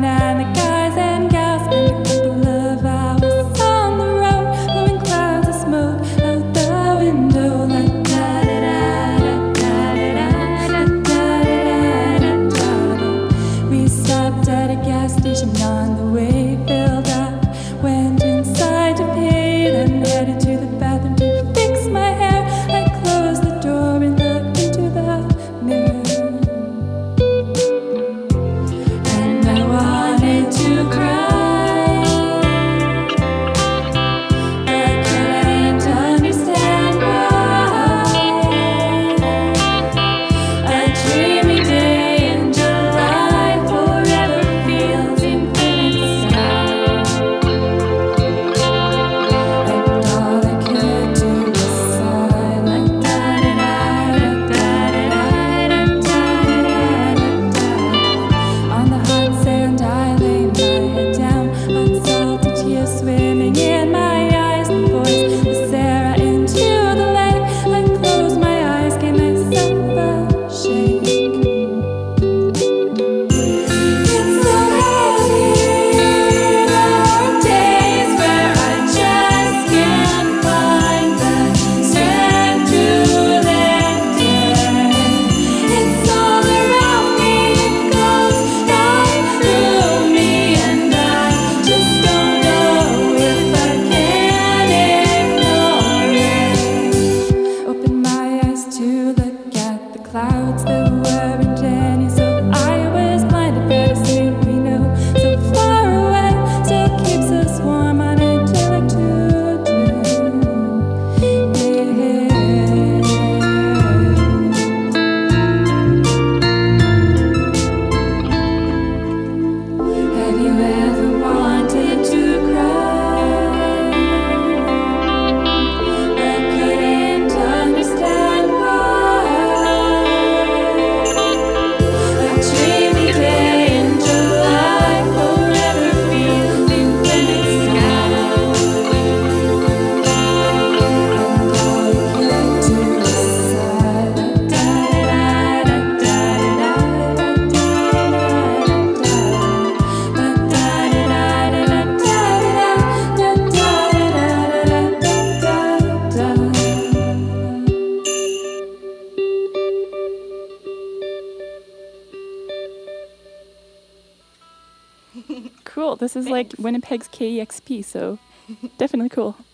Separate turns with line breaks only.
and the guys and gals spend a couple of hours on the road, blowing clouds of smoke out the window. Like da da da da da da da da da. We stopped at a gas station on the way, filled up, went inside to pay, then headed to the bathroom to fix my hair. I closed the door and looked into the mirror. Clouds that were in January, so I was blinded, but a sleep we know so far away still keeps us warm on idyllic children. Have you ever wanted to cry, but couldn't understand why?
Cool. This is like Winnipeg's KEXP, so definitely cool.